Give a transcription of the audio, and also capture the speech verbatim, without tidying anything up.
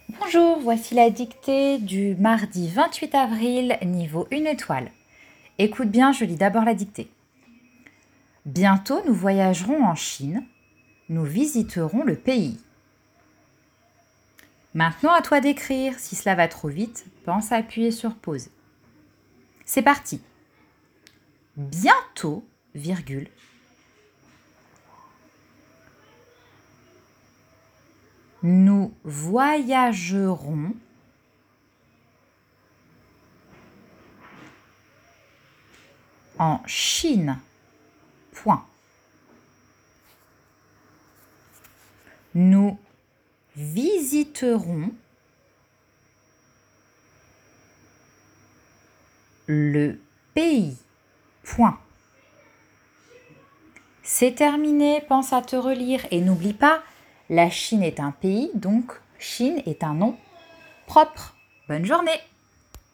Bonjour, voici la dictée du mardi vingt-huit avril, niveau une étoile. Écoute bien, je lis d'abord la dictée. Bientôt, nous voyagerons en Chine. Nous visiterons le pays. Maintenant, à toi d'écrire. Si cela va trop vite, pense à appuyer sur pause. C'est parti. Bientôt, virgule. Nous voyagerons en Chine. Point. Nous visiterons le pays. Point. C'est terminé, pense à te relire et n'oublie pas, la Chine est un pays, donc Chine est un nom propre. Bonne journée!